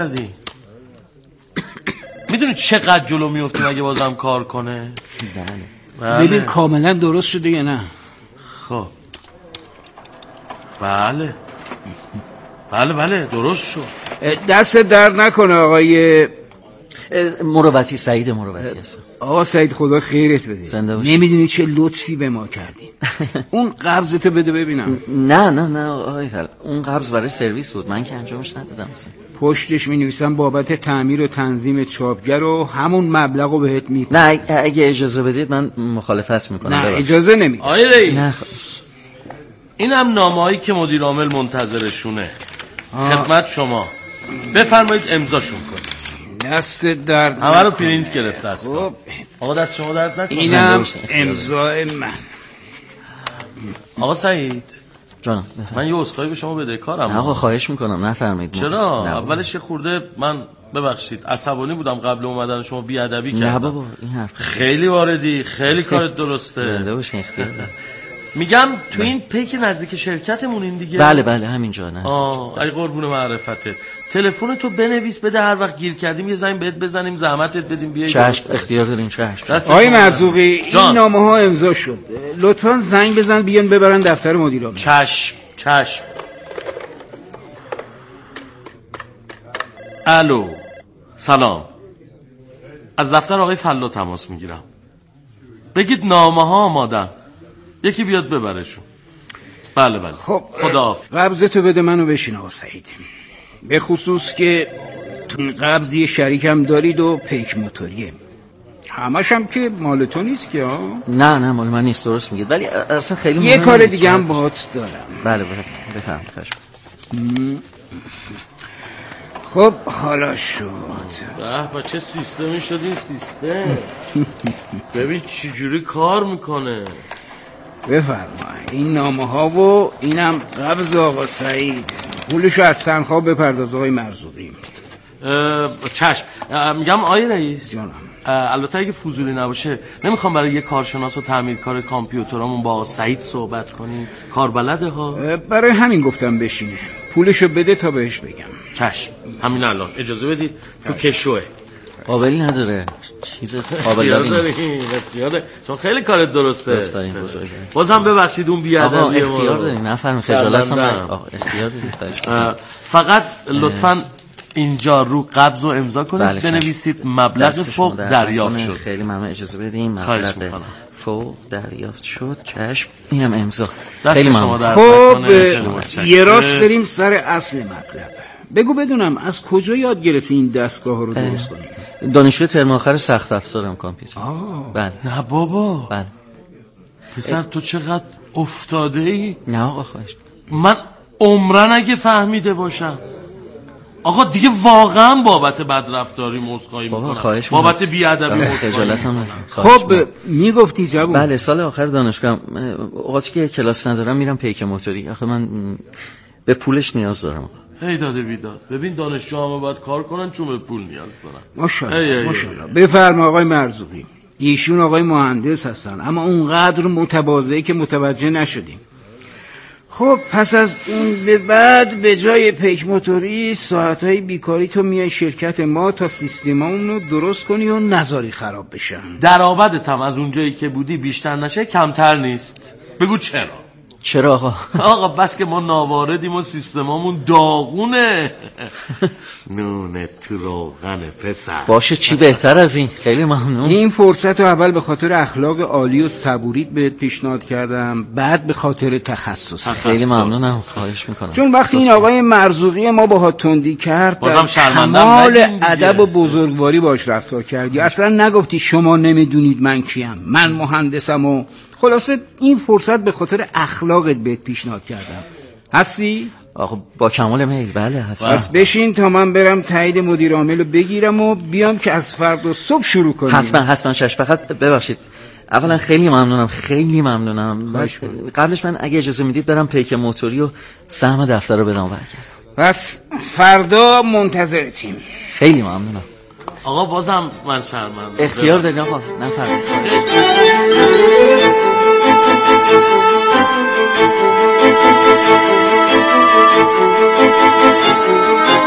میدونی چقدر جلو میفته مگه بازم کار کنه؟ بله. ببین کاملا درست شده یا نه؟ خب بله درست شد. دست درد نکنه آقای مروتی، سعید مروتی هست. آقا سعید خدا خیرت بده. نمیدونی چه لطفی به ما کردی. اون قبضتو بده ببینم. نه آقای فل، اون قبض برای سرویس بود، من که انجامش ندادم مثلا. پشتش می‌نویسم بابت تعمیر و تنظیم چاپگر و همون مبلغو بهت میدم. نه اگه اجازه بدید من مخالفت میکنم. نه اجازه نمیدم. آقای رئیس اینم نامه‌ای که مدیر عامل منتظرشونه. خدمت شما، بفرمایید امضاشون کنید. دست درد همه رو پرینت گرفته است. آقا دست شما درد نکنه. اینم امضای من. آقا سعید جانم من یه عذرخواهی به شما بدهکارم. آقا خواهش میکنم نفرمایید. چرا؟ اولش یه خورده من ببخشید عصبانی بودم قبل اومدن شما بیادبی کردم. نه بابا این حرف خیلی واردی، خیلی کارت درسته. زنده باشین اختیار. میگم تو این پیک نزدیک شرکتمون این دیگه. بله همینجا نزدیک. ای قربون معرفته. تلفن تو بنویس بده، هر وقت گیر کردیم یه زنگ بهت بزنیم، زحمتت بدیم بیای. چشم اختیار دارین. چشم. آقای مرزوقی این نامه‌ها امضا شد، لطفاً زنگ بزن بیان ببرن دفتر مدیر عامل. چشم. الو سلام، از دفتر آقای فلا تماس میگیرم. بگید نامه‌ها آمادن، یکی بیاد ببرشون. بله خب خداحافظ. قبضتو بده منو بشین آقا سعید، به خصوص که تو این قبض یه شریکم دارید و پیک موتوریه، همش هم که مال تو نیست که ها؟ نه مال من نیست، درست میگید، ولی اصلا خیلی یه کار دیگه هم باهات دارم. بله بفرمایید. خب حالا شد. به چه سیستمی شد این سیستم. ببین چی جوری کار میکنه. بفرمایید این نامه ها و اینم قبض آقا سعید، پولشو از تنخواه بپرداز آقای مرزوقی. چشم. میگم آقای رئیس جانم، البته اگه فضولی نباشه نمیخوام برای یه کارشناس و تعمیرکار کامپیوترامون با سعید صحبت کنیم، کار بلده ها. برای همین گفتم بشینه، پولشو بده تا بهش بگم. چشم همین الان اجازه بدید. تو کشوه قابلی نداره، چیز قابلی نیست. چون خیلی کارت درسته. بازم ببخشید اون بیادبی. آقا اختیار دارین، نفرم خجالت هم اختیار دارین. فقط لطفاً اینجا رو قبض و امضا کنید. بنویسید مبلغ فوق دریافت شد. خیلی ممنون، اجازه بدین. مبلغ فوق دریافت شد. چشم. اینم امضا. خیلی ممنون. خب یه راست بریم سر اصل مطلب. بگو بدونم از کجا یاد گرفتی این دستگاه رو درست کنی؟ دانشگاه ترم آخر سخت افزارم کامپیوتر. بله. نه بابا. بله. پسر تو چقدر افتاده ای؟ نه آقا خواهش. من عمرن اگه فهمیده باشم. آقا دیگه واقعا بابت بدرفتاری عذرخواهی میکنم، بابت بیادبی خجالتم. خب میگفتی جوون. بله سال آخر دانشگاه اوقاتی که کلاس ندارم میرم پیک موتوری. آخه من به پولش نیاز دارم. هی داده بیداد. ببین دانشجوها هم باید کار کنن چون به پول نیاز دارن. ماشاءالله. بفرما آقای مرزوقی. ایشون آقای مهندس هستن اما اونقدر متواضعی که متوجه نشدیم. خب پس از اون به بعد به جای پیک موتوری ساعتهای بیکاری تو میای شرکت ما تا سیستممون رو درست کنی و نذاری خراب بشن. درآمدت هم از اونجایی که بودی بیشتر نشه کمتر نیست. بگو چرا آقا؟ آقا بس که ما ناواردیم و سیستممون داغونه. نونه تو روغنه پسر. باشه چی بهتر از این. خیلی ممنون. این فرصت رو اول به خاطر اخلاق عالی و صبوریت بهت پیشنهاد کردم، بعد به خاطر تخصص. خیلی ممنونم، خواهش میکنم. چون وقتی این آقای مرزوقی ما باهات تندی کرد در کمال ادب و بزرگواری باش رفتار کردی. اصلا نگفتی شما نمیدونید من کیم، من مهندسم و خلاصه این فرصت به خاطر اخلاقت بهت پیشنهاد کردم. هستی؟ آخه با کمال میل. بله حتما. بس بشین تا من برم تایید مدیر عامل رو بگیرم و بیام که از فردا صبح شروع کنیم. حتما شش. فقط ببخشید اولا خیلی ممنونم. قبلش من اگه اجازه میدید برم پیک موتوری و سهم دفتر رو بدم برگردم. پس فردا منتظرتیم. خیلی ممنونم. آقا بازم من شرمندم. اختیار دارین آقا. نفرمایید.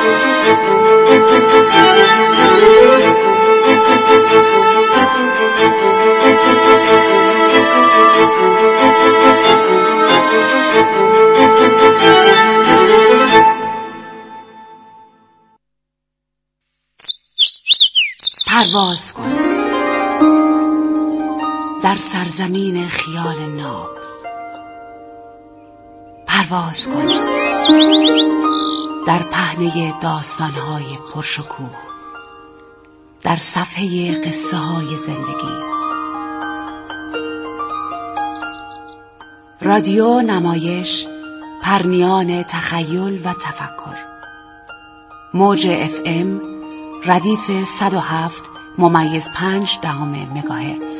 پرواز کن در سرزمین خیال ناب، پرواز کن در پهنه داستان‌های پرشکوه، در صفحه قصه‌های زندگی. رادیو نمایش، پرنیان تخیل و تفکر. موج FM ردیف 107.5 مگاهرتز.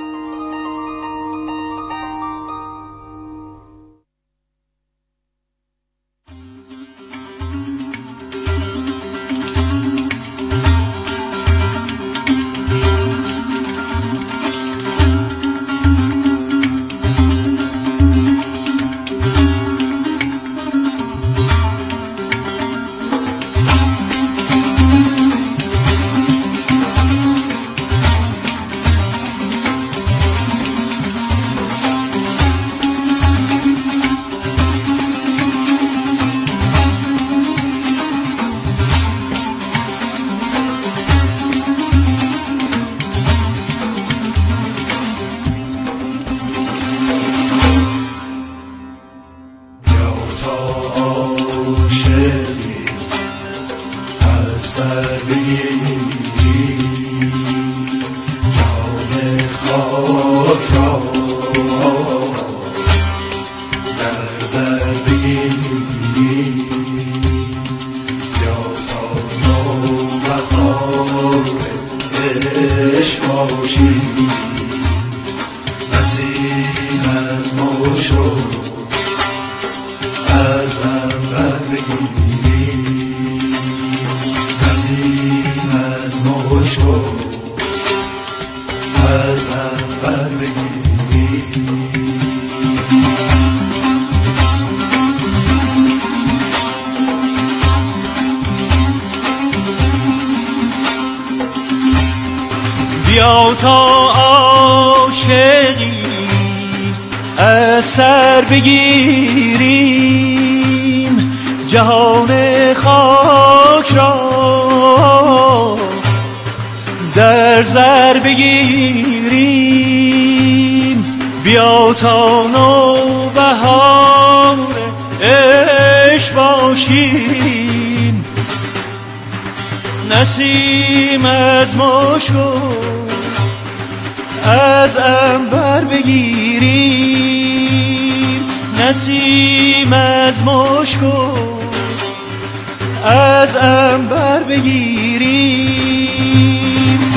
بیا تا عاشقی از سر بگیریم، جهان خاک را در زر بگیریم. بیا تا نوبهار عشق باشیم، نسیم از مشک از عنبر بگیریم، نسیم از مشک از عنبر بگیریم.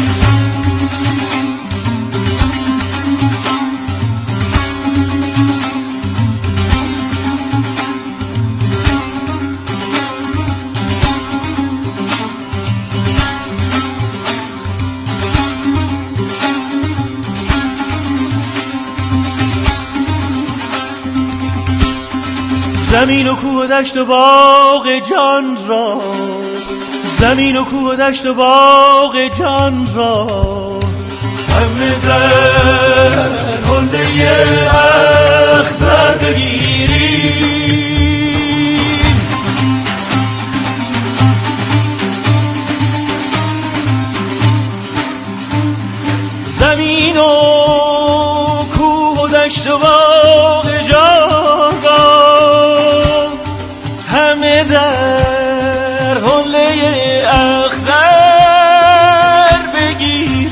زمین و کوه و دشت و باغ جان را، زمین و کوه و دشت و باغ جان را، همه در حله اخضر بگیریم. زمین و کوه و دشت و باغ جان را، همه در حله اخضر بگیریم.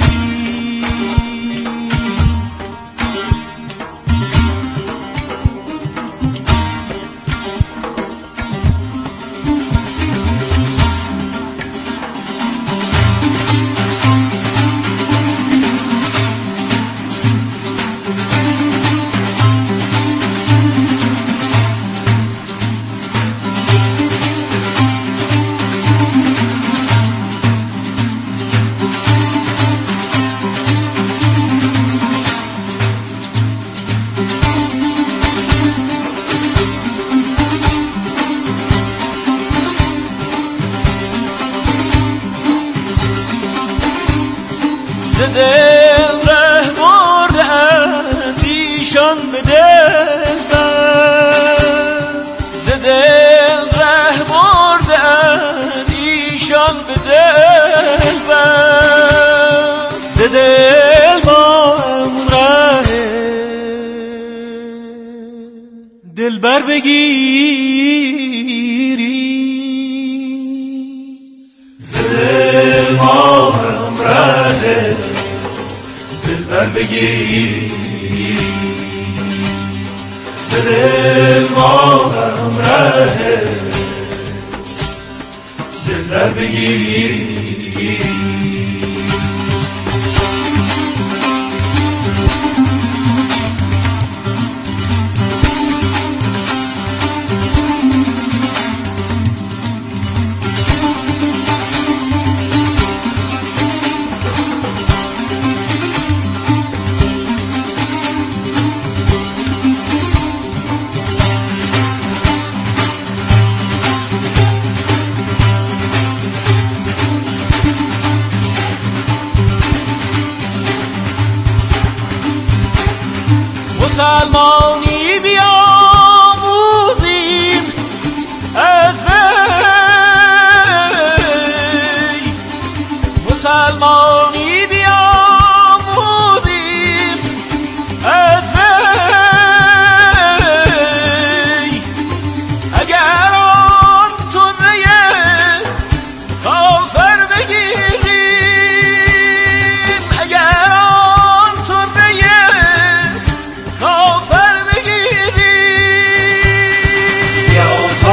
ز دل ره بردند ایشان به دل بند، ز دل ره بردند ایشان به دل بند، ز دل ما هم ره دلبر بگیری، ز دل ما هم ره دلبر بگیری، ز دل ما هم ره دلبر بگیری. مسلمانی بیاموزیم از وی، مسلمانی بیاموزیم از وی، اگر آن طره کافر بگیریم، اگر آن طره کافر بگیریم، یا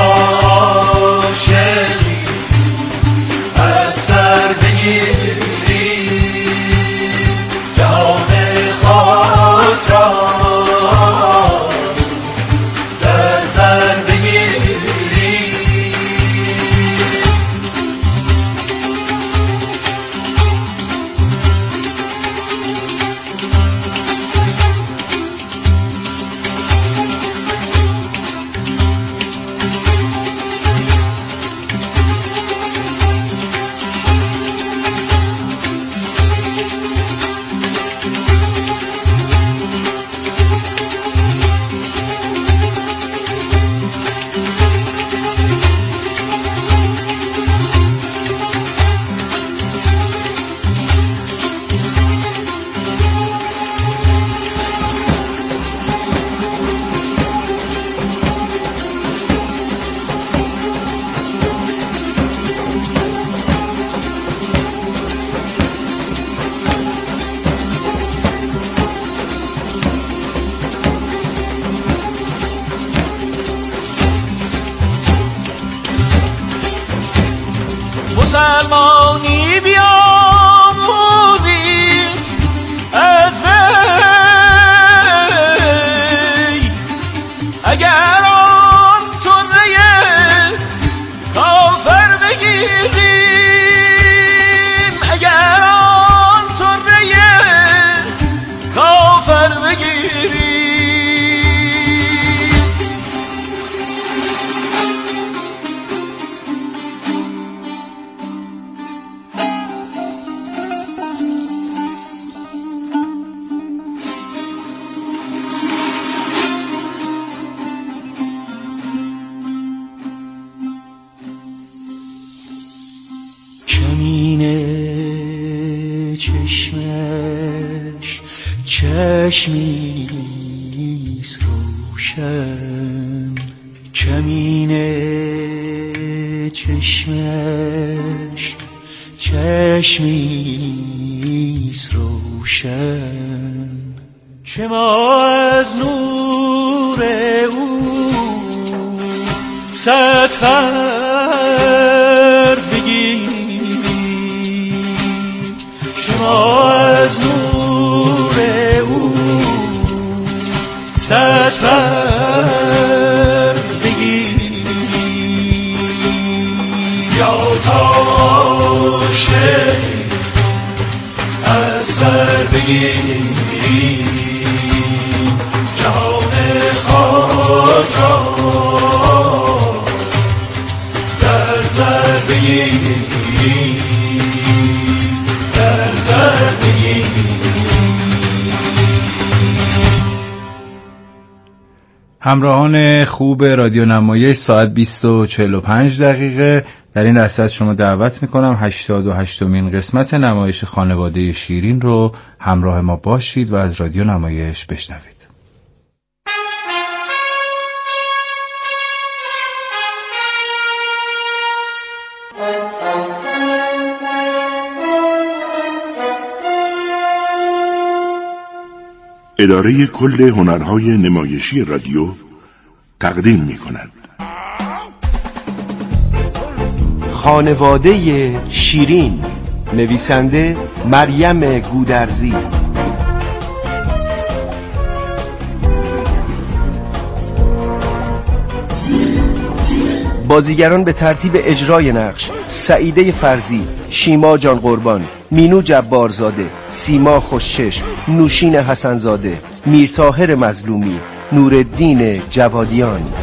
تاشری از سر بگیریم، جان خود را در سر بگیریم. مسلمانی بیاموزیم از وی، اگر آن طره کافر بگیریم، اگر آن طره کافر بگیریم. کمین چشمش چشمیست روشن، کمین چشمش چشمیست روشن، که ما از نور او صد فرد بگیریم، که ما از نور او صد فرد بگیریم، یا تاشه از سر بگیریم، جهان خود را در سر بگیریم، در سر بگیریم. همراهان خوب رادیو نمایش، ساعت 20:45 در این لحظه شما دعوت میکنم 88مین قسمت نمایش خانواده شیرین رو همراه ما باشید و از رادیو نمایش بشنوید. اداره کل هنرهای نمایشی رادیو تقدیم می‌کند خانواده شیرین، نویسنده مریم گودرزی. بازیگران به ترتیب اجرای نقش: سعیده فرزی، شیما جان قربان، مینو جبارزاده، سیما خوشچشم، نوشین حسنزاده، میرطاهر مظلومی، نورالدین جوادیان.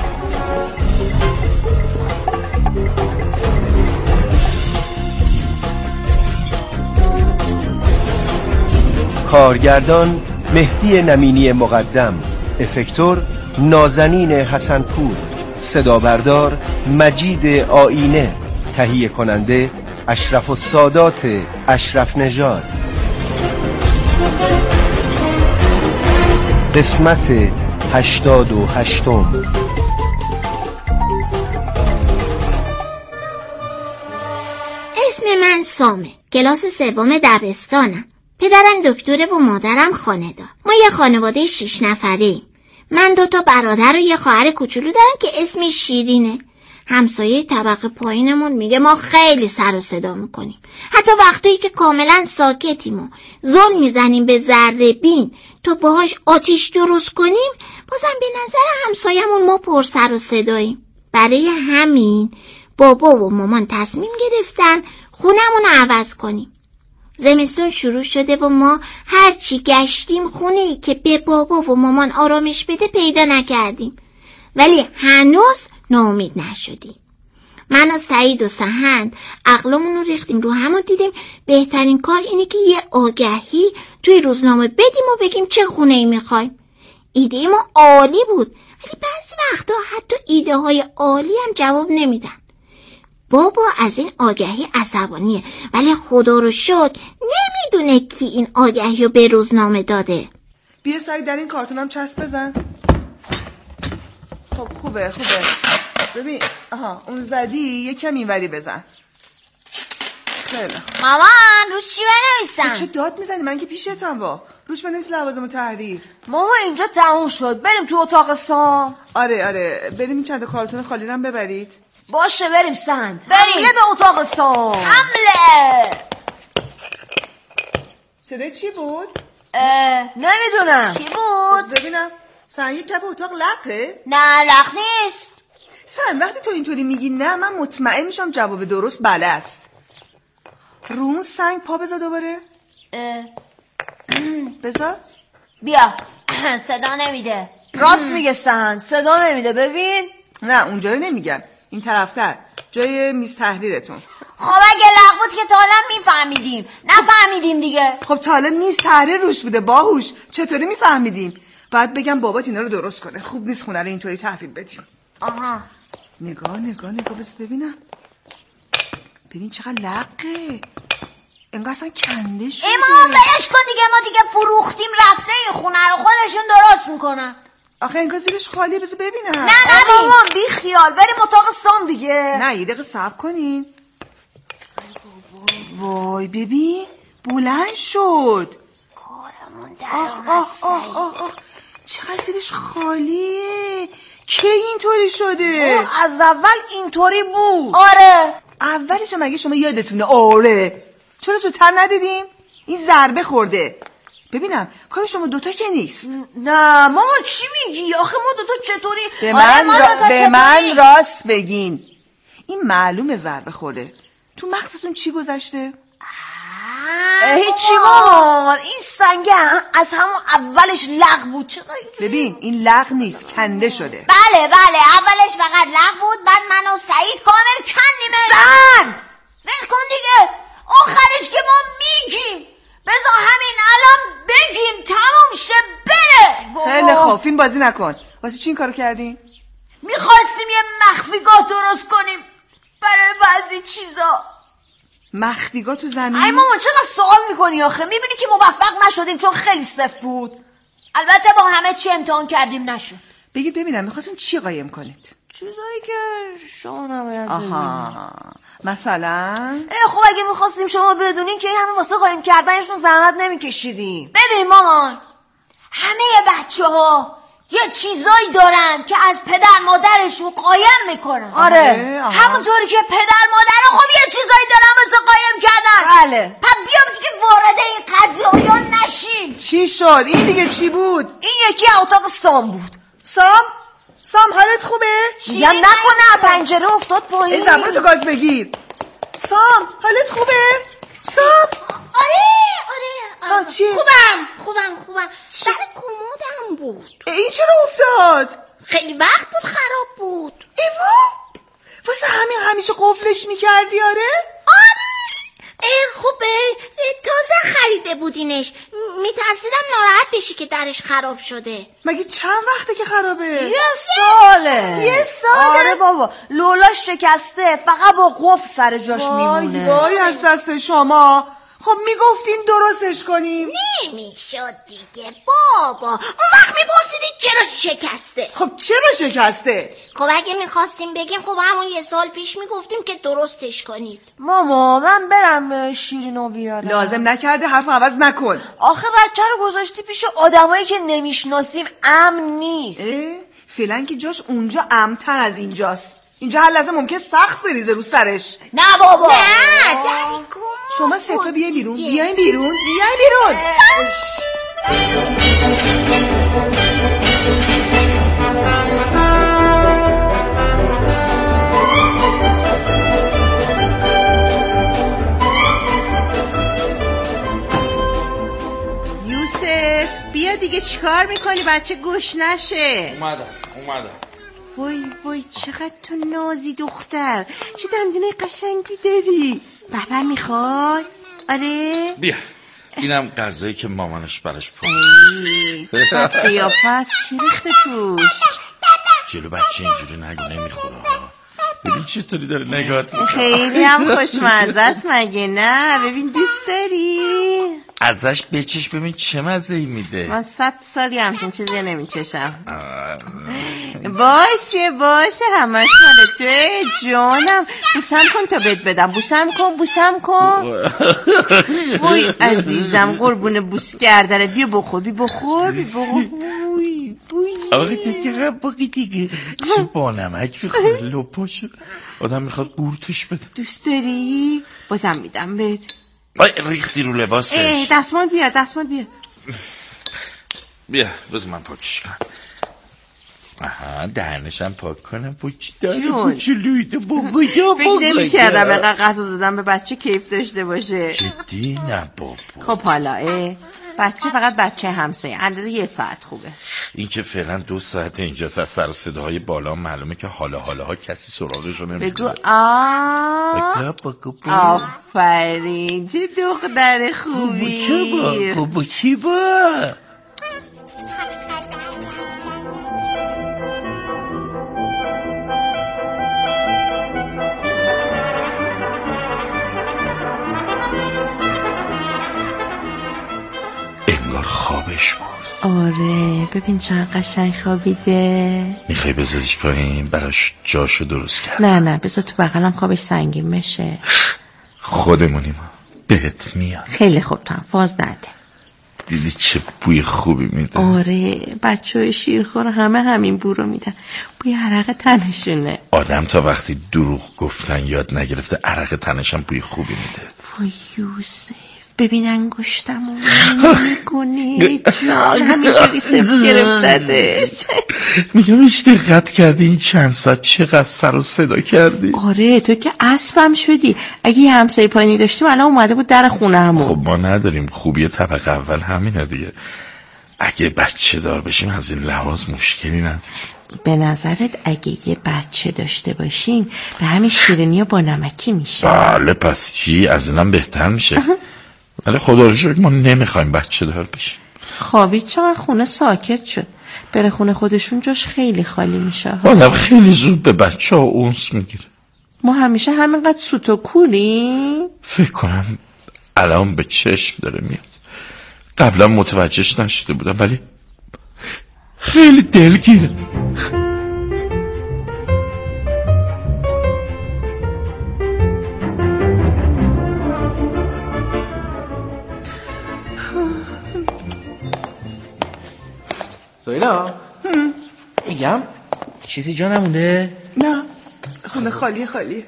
کارگردان مهدی نمینی مقدم، افکتور نازنین حسنپور، صدا بردار مجید آینه، تهیه کننده اشرف السادات اشرف نژاد. قسمت 88. اسم من سامه، کلاس 3 دبستانم. پدرم دکتره و مادرم خانه‌دار. ما یه خانواده 6 نفره‌ایم. من 2 برادر و یه خواهر کوچولو دارم که اسمش شیرینه. همسایه طبقه پایینمون میگه ما خیلی سر و صدا میکنیم. حتی وقتایی که کاملا ساکتیم و زل میزنیم به ذره بین تو باهاش آتیش درست کنیم، بازم به نظر همسایه‌مون ما پر سر و صداییم. برای همین بابا و مامان تصمیم گرفتن خونمون رو عوض کنیم. زمستون شروع شده و ما هرچی گشتیم خونه‌ای که به بابا و مامان آرامش بده پیدا نکردیم، ولی هنوز ناامید نشدیم. من و سعید و سهند عقلمون رو ریختیم رو هم و دیدیم بهترین کار اینه که یه آگهی توی روزنامه بدیم و بگیم چه خونه‌ای میخوایم. ایده ما عالی بود، ولی بعضی وقتا حتی ایده های عالی هم جواب نمیدن. بابا از این آگهی عصبانیه، ولی خدا رو شکر نمیدونه کی این آگهی رو به روزنامه داده. بیا سعید در این کارتونم چسب بزن. خب خوبه. ببین آها اون زدی یکم اینوری بزن. خیلی خوب. مامان روش چی بنویسم؟ چه داد میزنی؟ من که پیشتم. وا روش بنویس لوازم تحریر. ماما اینجا تموم شد، بریم تو اتاق سام. آره بریم این چند کارتون خالی رو ببرید. باشه بریم سند. حمله به اتاق سام. حمله. صدای چی بود؟ نمیدونم چی بود؟ ببینم. سن یک کف اتاق لقه؟ نه لق نیست. سن وقتی تو اینطوری میگی نه، من مطمئن میشم جواب درست بله است. رو اون سنگ پا بذار دوباره. بذار. بیا. صدا نمیده. راست میگه سن، صدا نمیده. ببین. نه اونجا رو نمیگم، این طرفتر جای میز تحریرتون. خب اگه لق بود که تا حالا میفهمیدیم. نفهمیدیم دیگه. خب تا حالا میز تحریر روش بوده باهوش، چطوری میفهمیدیم؟ باید بگم بابات اینا رو درست کنه. خوب نیست خونه رو اینطوری تحویل بدیم. آها نگاه بس ببینم. ببین چقدر لقه، انگار اصلا کنده شده. اما بلش کن دیگه، ما دیگه فروختیم رفته این خونه رو، خودشون درست میکنن. آخه انگار زیرش خالیه، بذار ببینم. نه مامان بی خیال، بریم اتاق سام دیگه. نه یه دقیقه صبر کنین. وای ببین بلند شد. کارمون آخ چقدر زیرش خالیه. کی اینطوری شده؟ از اول اینطوری بود. آره اولش مگه شما یادتونه؟ آره چرا زودتر ندیدیم؟ این ضربه خورده. ببینم کار شما دوتا که نیست. نه ماما چی میگی؟ آخه ما دوتا چطوری؟ به من راست بگین. این معلومه ضربه خورده. تو مغزتون چی گذشته؟ هیچی مامان، این سنگه از همون اولش لق بود. چقدر ببین این لق نیست، کنده شده. بله اولش فقط لق بود، بعد من و سعید کامل کندیم. سند ول کن دیگه، آخرش که ما میگیم. بذار همین الان بگیم تموم شه بره. خیلی خوب فیلم بازی نکن. واسه چی این کارو کردین؟ میخواستیم یه مخفیگاه درست کنیم برای بعضی چیزا. مخفیگاه تو زمین؟ ای مامان چقدر سوال میکنی آخه؟ میبینی که موفق نشدیم چون خیلی سفت بود. البته با همه چی امتحان کردیم نشد. بگید ببینم میخواستین چی قایم کنید؟ چیزایی که شما نباید آها مثلا؟ خب اگه میخواستیم شما بدونین که این همه واسه قایم کردنشون زحمت نمیکشیدیم. ببین مامان، همه بچه ها یه چیزایی دارن که از پدر مادرشون قایم میکنن. آره همونطوری که پدر مادر خب یه چیزایی دارن واسه قایم کردن. بله. پس بیام دیگه وارد این قضیه نشیم. چی شد؟ این دیگه چی بود؟ این یکی اتاق سام بود. سام حالت خوبه؟ میگم نکنه پنجره افتاد پایین. زبونتو گاز بگیر. سام حالت خوبه؟ سام آره چی؟ خوبم سر کمودم بود. این چرا افتاد؟ خیلی وقت بود خراب بود. ایوا واسه همین همیشه قفلش میکردی؟ آره خوبه تازه خریده بودینش، میترسیدم ناراحت بشی که درش خراب شده. مگه چند وقته که خرابه؟ یه ساله. آره بابا لولاش شکسته، فقط با قفل سر جاش میمونه. وای از دست شما. خب میگفتین درستش کنیم. نمیشد دیگه بابا، اون وقت میپرسیدید چرا شکسته. خب چرا شکسته؟ خب اگه میخواستیم بگیم خب همون یه سال پیش میگفتیم که درستش کنید. ماما من برم شیرینو بیارم. لازم نکرده، حرف عوض نکن. آخه بچه رو گذاشتی پیش آدمایی که نمیشناسیم، امن نیست. فعلا که جاش اونجا امن‌تر از اینجاست. اینجا هر لحظه ممکن سخت بریزه رو سرش. نه بابا نه داری کن. شما سه تا بیاین بیرون. یوسف بیا دیگه، چیکار میکنی بچه گوش نشه؟ اومدم. وای چقدر تو نازی دختر، چه دندونه قشنگی داری. بابا میخوای؟ آره بیا اینم غذایی که مامانش براش پخت. چقدر قیافه است، چی ریخته توش؟ جلو بچه اینجوری نگو، نمیخوره. ببین چطوری داره نگاهت میکنه. خیلی هم خوشمزه است مگه نه؟ ببین دوست داری؟ ازش بچش ببین چه مزه ای میده. من 100 سالی همچین چیزی نمیچشم. باشه همش مال توی جانم. بوسم کن تا بهت بدم. بوسم کن. وای عزیزم قربون بوس کردنت. بیا بخور. آقا دیگه باقی دیگه چه با نمک بخوره لپاشو آدم میخواد قورتش بده. دوست داری؟ بازم میدم بهت. ریختی رو لباسش. دستمال بیار. بیا بذار من پاکش کنم. آها دهنشم پاک کنم. پاکی دهن کوچولویده بگویا. فکر نمی کردم اینقدر غذا دادم به بچه کیف داشته باشه. جدی؟ نه بابا. خب حالا بچه فقط بچه همسایه، اندازه 1 ساعت خوبه. این که فعلا 2 ساعت اینجاست، از سر و صداهای بالا معلومه که حالا کسی سراغشو نمیگیره. بگو آفرین چه دختر خوبی. بابا کی با خوابش بود. آره ببین چند قشنگ خوابیده. میخوای بذاریش پایین براش جاشو درست کرد؟ نه بذار تو بغلم، خوابش سنگین بشه. خودمونیم بهت میاد. خیلی خوب تو هم فاز نده. دیدی چه بوی خوبی میده؟ آره بچه های شیرخور همه همین بو رو میدن، بوی عرق تنشونه. آدم تا وقتی دروغ گفتن یاد نگرفته عرق تنشم بوی خوبی میده. وای یوسف ببین انگشتمو میکنی جان، همینجوری سفت گرفتدش. میگم ایش دقت کردی این چند ساعت چقدر سر و صدا کردی؟ آره تو که اسبم شدی. اگه یه همسایه پایینی داشتیم الان اومده بود در خونه همون. خب ما نداریم، خوبی طبقه اول همینه دیگه. اگه بچه دار بشیم از این لحاظ مشکلی نداریم. به نظرت اگه یه بچه داشته باشیم به همین شیرینی با نمکی میشه؟ بله پس چی؟ از اینم بهتر میشه. ولی خدا رو شکر ما نمیخوایم بچه دار بشیم. خوابید چقدر خونه ساکت شد. بره خونه خودشون جاش خیلی خالی میشه. آدم خیلی زود به بچه ها اونس میگیره. ما همیشه همینقدر سوت و کولیم؟ فکر کنم الان به چشم داره میاد. قبلا متوجهش نشده بودم ولی خیلی دلگیره. سویلا میگم چیزی جا نمونده؟ نه خونه خالیه.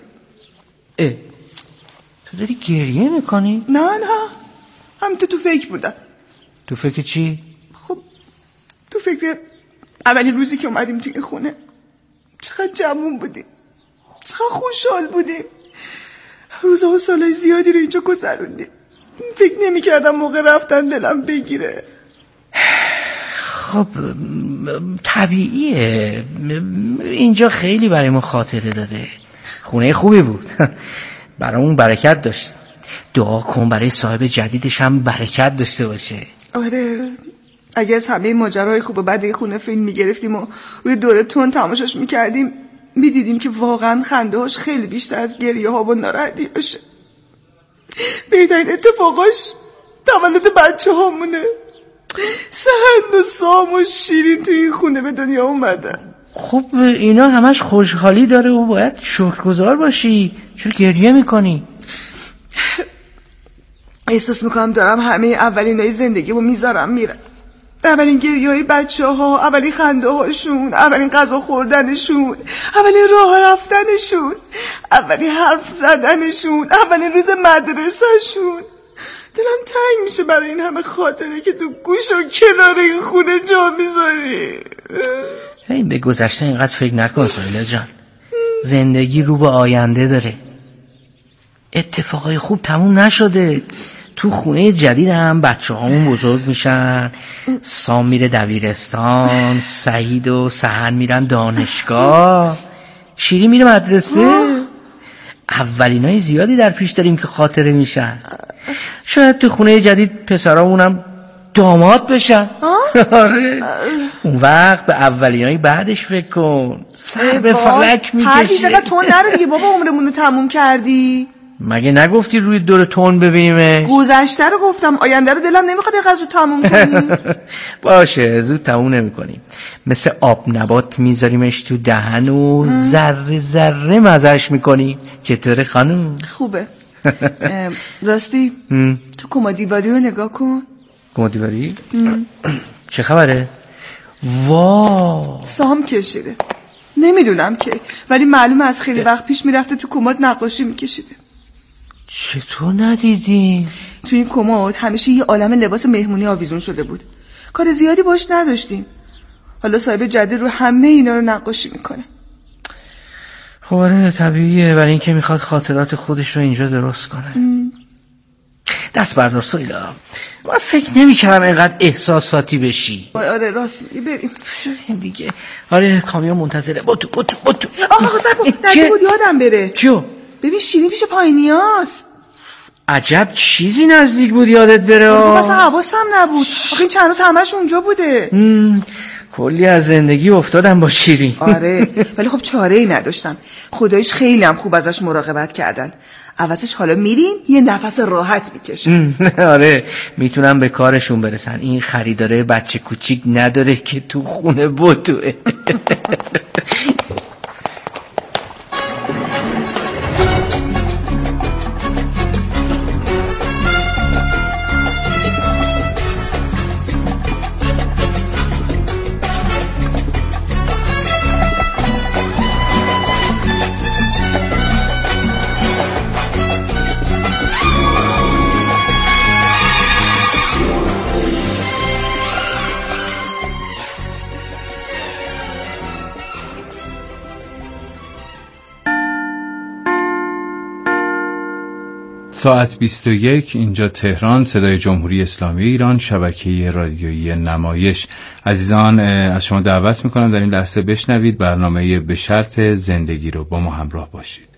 تو داری گریه میکنی؟ نه هم تو فکر بودم. تو فکر چی؟ خب تو فکر اولین روزی که اومدیم توی این خونه چقدر جمعون بودیم، چقدر خوشحال بودیم، روزها و سالای زیادی رو اینجا گذروندیم. فکر نمی کردم موقع رفتن دلم بگیره. خب طبیعیه، اینجا خیلی برای ما خاطره داره. خونه خوبی بود برامون برکت داشت. دعا کن برای صاحب جدیدش هم برکت داشته باشه. آره اگه از همه ماجراهای خوب و بد این خونه فیلم میگرفتیم و روی دوره تون تماشاش میکردیم میدیدیم که واقعا خنده هاش خیلی بیشتر از گریه ها و ناراحتی هاشه. بهترین اتفاقاش تولد بچه هامونه. سهند و سام و شیرین توی این خونه به دنیا اومدن. خب اینا همش خوشحالی داره و باید شکرگزار باشی. چرا گریه میکنی؟ احساس میکنم دارم همه اولینای زندگیمو میذارم میرم. اولین گریه های بچه ها، اولین خنده هاشون، اولین غذا خوردنشون، اولین راه رفتنشون، اولین حرف زدنشون، اولین روز مدرسهشون. دلم تنگ میشه برای این همه خاطره که تو گوش و کنار این خونه جا میذاری. این به گذشته اینقدر فکر نکن سویلا جان. زندگی رو به آینده داره. اتفاقای خوب تموم نشده. تو خونه جدید هم بچه هامون بزرگ میشن. سام میره دبیرستان، سعید و سهن میرن دانشگاه، شیری میره مدرسه. اولینای زیادی در پیش داریم که خاطره میشن. شاید تو خونه جدید پسرامونم داماد بشن. آره اون وقت به اولینای بعدش فکر کن. سر به فلک میکشی. هر بیزه تو نره دیگه بابا، عمرمون رو تموم کردی. مگه نگفتی روی دور تون ببینیمه؟ گذشته رو گفتم، آینده رو دلم نمیخواد یه زود تموم کنی. باشه زود تموم نمی کنیم. مثل آب نبات میذاریمش تو دهن و ذره ذره مزهش میکنیم. چطوره خانم؟ خوبه. راستی تو کمدیواری رو نگاه کن. کمدیواری؟ چه خبره؟ سام کشیده. نمیدونم که، ولی معلومه از خیلی وقت پیش میرفته تو کمد نقاشی میکشیده. چطور ندیدی؟ تو این کمد همیشه یه عالم لباس مهمونی آویزون شده بود. کار زیادی باش نداشتیم. حالا صاحب جدید رو همه اینا رو نقاشی میکنه. خب آره طبیعیه، برای اینکه میخواد خاطرات خودش رو اینجا درست کنه. دست بردار سویلا. من فکر نمی‌کردم اینقدر احساساتی بشی. آره راست میگی، بریم دیگه. آره کامیون منتظره. بوتو. آقا صبر نزدیک بود یادم بره. چیو؟ ببین شیرین پیش پایینیاست. عجب چیزی نزدیک بود یادت بره. اصلا حواسم نبود. آخه این چند روز همش اونجا بوده. کلی از زندگی افتادم با شیرین. آره ولی خب چاره‌ای نداشتم. خداییش خیلی هم خوب ازش مراقبت کردن. عوضش حالا میریم یه نفس راحت میکشیم. آره میتونم به کارشون برسن. این خریداره بچه کوچیک نداره که تو خونه بوتوه. ساعت 21 اینجا تهران، صدای جمهوری اسلامی ایران، شبکه رادیویی نمایش. عزیزان از شما دعوت میکنم در این لحظه بشنوید برنامه به شرط زندگی رو. با ما همراه باشید.